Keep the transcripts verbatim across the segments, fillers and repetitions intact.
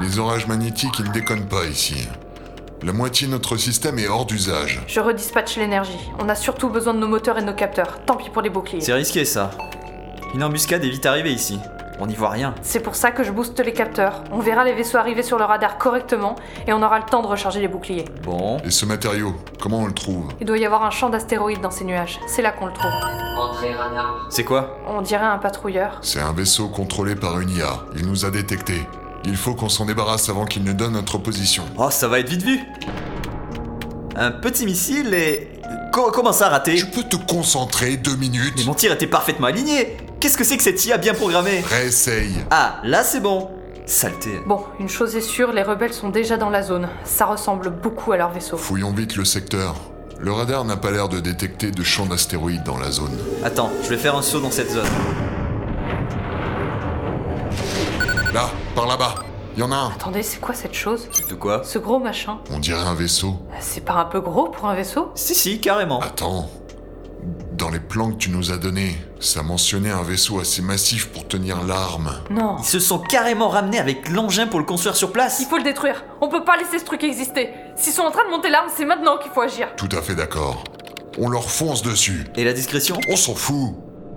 Les orages magnétiques, ils ne déconnent pas ici. La moitié de notre système est hors d'usage. Je redispatche l'énergie. On a surtout besoin de nos moteurs et de nos capteurs. Tant pis pour les boucliers. C'est risqué ça. Une embuscade est vite arrivée ici. On n'y voit rien. C'est pour ça que je booste les capteurs. On verra les vaisseaux arriver sur le radar correctement et on aura le temps de recharger les boucliers. Bon. Et ce matériau, comment on le trouve? Il doit y avoir un champ d'astéroïdes dans ces nuages. C'est là qu'on le trouve. Entrée radar. C'est quoi? On dirait un patrouilleur. C'est un vaisseau contrôlé par une I A. Il nous a détectés. Il faut qu'on s'en débarrasse avant qu'il ne donne notre position. Oh, ça va être vite vu. Un petit missile et... Co- comment ça, raté? Tu peux te concentrer deux minutes? Mais mon tir était parfaitement aligné. Qu'est-ce que c'est que cette I A bien programmée? Réessaye. Ah, là c'est bon. Saleté. Bon, une chose est sûre, les rebelles sont déjà dans la zone. Ça ressemble beaucoup à leur vaisseau. Fouillons vite le secteur. Le radar n'a pas l'air de détecter de champs d'astéroïdes dans la zone. Attends, je vais faire un saut dans cette zone. Là, par là-bas. Il y en a un. Attendez, c'est quoi cette chose? De quoi? Ce gros machin? On dirait un vaisseau. C'est pas un peu gros pour un vaisseau? Si, si, carrément. Attends. Dans les plans que tu nous as donnés, ça mentionnait un vaisseau assez massif pour tenir l'arme. Non. Ils se sont carrément ramenés avec l'engin pour le construire sur place. Il faut le détruire. On peut pas laisser ce truc exister. S'ils sont en train de monter l'arme, c'est maintenant qu'il faut agir. Tout à fait d'accord. On leur fonce dessus. Et la discrétion? On s'en fout.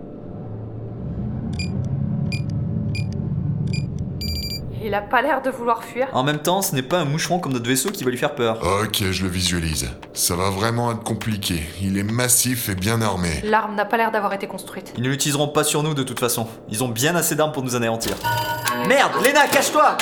Il a pas l'air de vouloir fuir. En même temps, ce n'est pas un moucheron comme notre vaisseau qui va lui faire peur. Ok, je le visualise. Ça va vraiment être compliqué. Il est massif et bien armé. L'arme n'a pas l'air d'avoir été construite. Ils ne l'utiliseront pas sur nous de toute façon. Ils ont bien assez d'armes pour nous anéantir. Merde, Léna, cache-toi!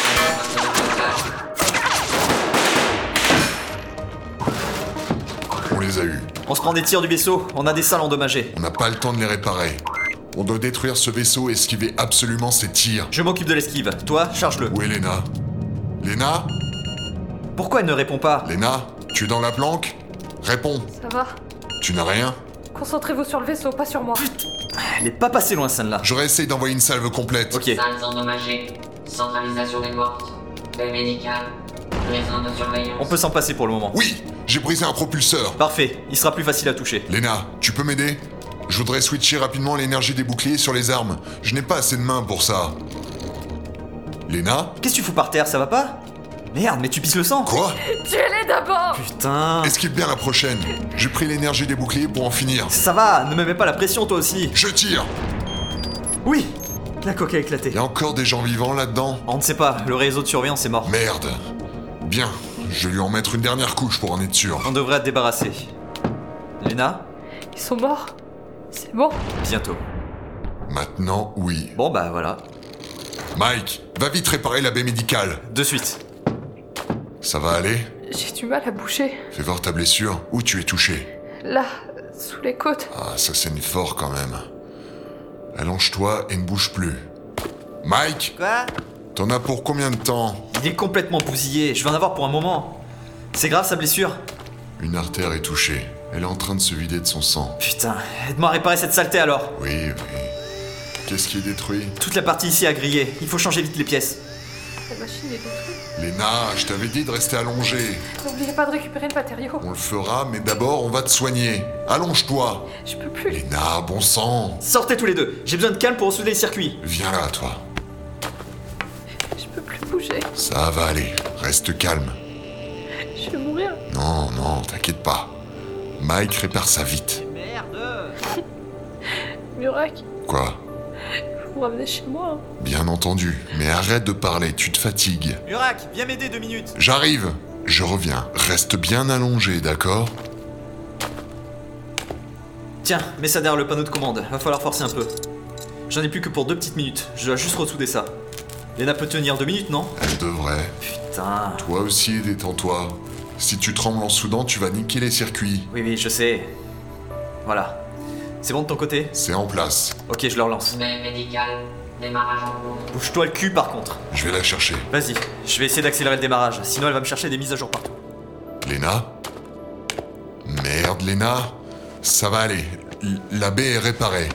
On les a eus. On se prend des tirs du vaisseau, on a des salles endommagées. On n'a pas le temps de les réparer. On doit détruire ce vaisseau et esquiver absolument ses tirs. Je m'occupe de l'esquive. Toi, charge-le. Où est Léna? Léna? Pourquoi elle ne répond pas? Léna? Tu es dans la planque? Réponds. Ça va? Tu n'as rien? Concentrez-vous sur le vaisseau, pas sur moi. Elle est pas passée loin, celle-là. J'aurais essayé d'envoyer une salve complète. Ok. Salles endommagées. Centralisation des portes. Baie médicale. Maison de surveillance. On peut s'en passer pour le moment. Oui, j'ai brisé un propulseur. Parfait, il sera plus facile à toucher. Léna, tu peux m'aider? Je voudrais switcher rapidement l'énergie des boucliers sur les armes. Je n'ai pas assez de mains pour ça. Léna? Qu'est-ce que tu fous par terre, ça va pas? Merde, mais tu pisses le sang. Quoi? Tuez-les d'abord! Putain. Esquive bien la prochaine. J'ai pris l'énergie des boucliers pour en finir. Ça va, ne me mets pas la pression toi aussi. Je tire. Oui, la coque a éclaté. Y a encore des gens vivants là-dedans? On ne sait pas, le réseau de surveillance est mort. Merde. Bien, je vais lui en mettre une dernière couche pour en être sûr. On devrait être débarrassé. Léna? Ils sont morts. C'est bon. Bientôt. Maintenant, oui. Bon bah voilà. Mike, va vite réparer la baie médicale. De suite. Ça va aller? J'ai du mal à bouger. Fais voir ta blessure. Où tu es touché? Là, sous les côtes. Ah, ça saigne fort quand même. Allonge-toi et ne bouge plus. Mike, Quoi? t'en as pour combien de temps? Il est complètement bousillé, je vais en avoir pour un moment. C'est grave sa blessure? Une artère est touchée. Elle est en train de se vider de son sang. Putain, aide-moi à réparer cette saleté alors. Oui, oui. Qu'est-ce qui est détruit? Toute la partie ici a grillé, il faut changer vite les pièces. La machine est détruite. Léna, je t'avais dit de rester allongée. N'oubliez pas de récupérer le matériau. On le fera, mais d'abord on va te soigner. Allonge-toi. Je peux plus. Léna, bon sang. Sortez tous les deux, j'ai besoin de calme pour ressouder les circuits. Viens là, toi. Je peux plus bouger. Ça va aller. Reste calme. Je vais mourir. Non, non, t'inquiète pas. Mike répare ça vite. Merde. Murak, Quoi? vous me ramenez chez moi. hein. Bien entendu, mais arrête de parler, tu te fatigues. Murak, viens m'aider deux minutes. J'arrive. Je reviens. Reste bien allongé, d'accord? Tiens, mets ça derrière le panneau de commande, va falloir forcer un peu. J'en ai plus que pour deux petites minutes, je dois juste ressouder ça. Léna peut tenir deux minutes, non? Elle devrait. Putain. Toi aussi, détends-toi. Si tu trembles en soudant, tu vas niquer les circuits. Oui, oui, je sais. Voilà. C'est bon de ton côté? C'est en place. Ok, je le relance. Baie médicale. Démarrage en cours. Bouge-toi le cul par contre. Je vais la chercher. Vas-y, je vais essayer d'accélérer le démarrage, sinon elle va me chercher des mises à jour partout. Léna? Merde, Léna. Ça va aller. L- la baie est réparée.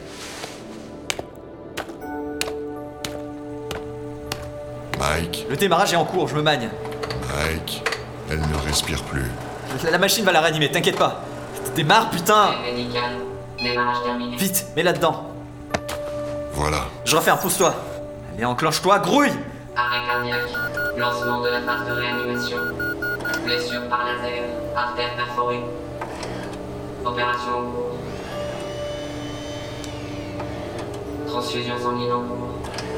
Mike, Le démarrage est en cours, je me magne. Mike, elle ne respire plus. La, la machine va la réanimer, t'inquiète pas. Démarre, putain. Baie médicale. Démarrage terminé. Vite, mets là-dedans. Voilà. Je refais un pousse-toi. Allez, enclenche-toi, grouille. Arrêt cardiaque. Lancement de la phase de réanimation. Blessure par laser, artère perforée. Opération en cours. Transfusion sanguine en cours.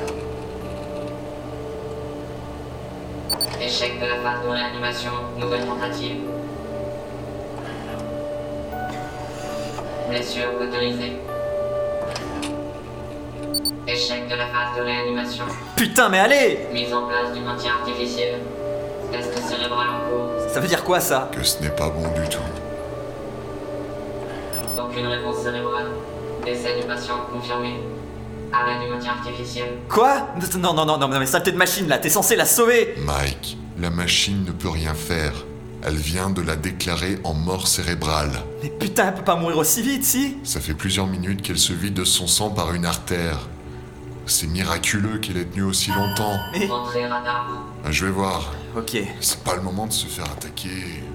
Échec de la phase de réanimation, nouvelle tentative. Blessure autorisée. Échec de la phase de réanimation. Putain, mais allez! Mise en place du maintien artificiel. Test cérébral en cours. Ça veut dire quoi ça? Que ce n'est pas bon du tout. Aucune réponse cérébrale. Décès du patient confirmé. Arrêt du maintien artificiel. Quoi? Non, non, non, non, mais saleté de machine là, t'es censé la sauver! Mike, la machine ne peut rien faire. Elle vient de la déclarer en mort cérébrale. Mais putain, elle peut pas mourir aussi vite, si? Ça fait plusieurs minutes qu'elle se vide de son sang par une artère. C'est miraculeux qu'elle ait tenu aussi longtemps. Mais... Entrée radar. Je vais voir. Ok. C'est pas le moment de se faire attaquer.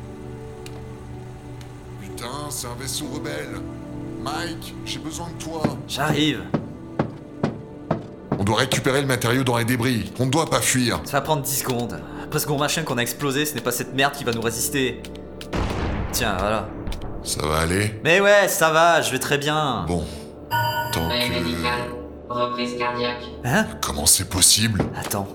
Putain, c'est un vaisseau rebelle. Mike, j'ai besoin de toi. J'arrive. On doit récupérer le matériau dans les débris. On ne doit pas fuir. Ça va prendre dix secondes. Après ce gros machin qu'on a explosé, ce n'est pas cette merde qui va nous résister. Tiens, voilà. Ça va aller? Mais ouais, ça va, je vais très bien. Bon. Tant Veille médicale. que... Reprise cardiaque. Hein? Comment c'est possible? Attends.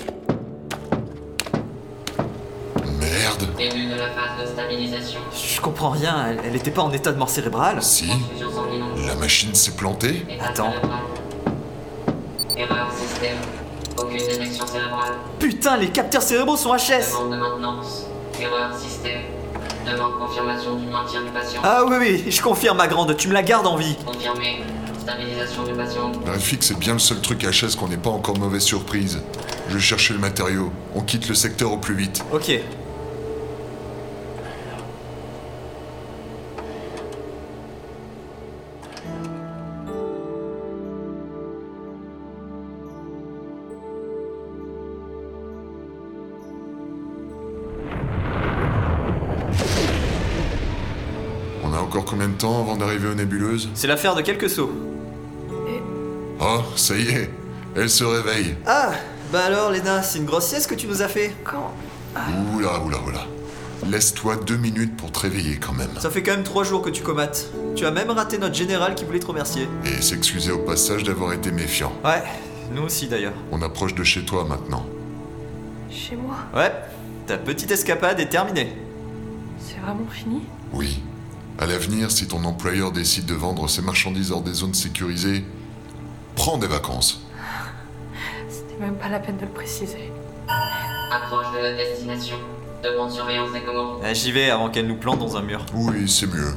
Merde. Début de la phase de stabilisation. Je comprends rien, elle, elle était pas en état de mort cérébrale. Si. Transfusion sanguine en cours. La machine s'est plantée? État Attends. cérébral. Erreur système. Aucune détection cérébrale. Putain, les capteurs cérébraux sont H S. Demande de maintenance. Erreur système. Demande confirmation du maintien du patient. Ah oui, oui, je confirme, ma grande, tu me la gardes en vie. Confirmé. Stabilisation du patient. Vérifie que c'est bien le seul truc H S qu'on n'ait pas encore mauvaise surprise. Je vais chercher le matériau. On quitte le secteur au plus vite. Ok. On a encore combien de temps avant d'arriver aux nébuleuses? C'est l'affaire de quelques sauts. Oh, ça y est. Elle se réveille. Ah, bah alors, Léna, c'est une grosse sieste que tu nous as fait. Quand... Oula, oula, oula. Laisse-toi deux minutes pour te réveiller quand même. Ça fait quand même trois jours que tu comates. Tu as même raté notre général qui voulait te remercier. Et s'excuser au passage d'avoir été méfiant. Ouais, nous aussi d'ailleurs. On approche de chez toi maintenant. Chez moi? Ouais, ta petite escapade est terminée. C'est vraiment fini? Oui. À l'avenir, si ton employeur décide de vendre ses marchandises hors des zones sécurisées, prends des vacances. C'était même pas la peine de le préciser. Approche de la destination. Demande surveillance des commandes. Eh, J'y vais avant qu'elle nous plante dans un mur. Oui, c'est mieux.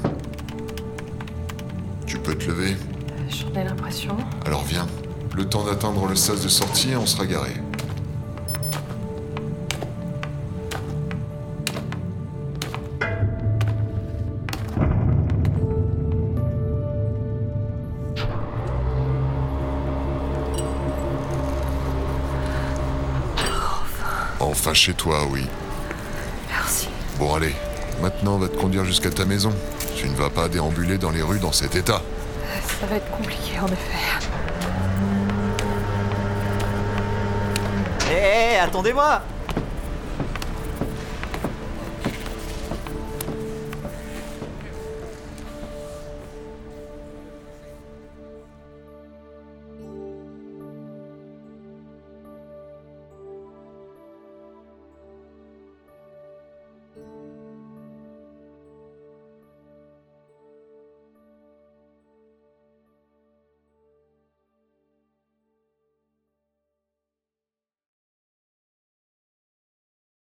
Tu peux te lever? J'en ai l'impression. Alors viens. Le temps d'atteindre le sas de sortie et on sera garé. Enfin chez toi, oui. Merci. Bon allez, maintenant on va te conduire jusqu'à ta maison. Tu ne vas pas déambuler dans les rues dans cet état. Ça va être compliqué en effet. Eh, attendez-moi!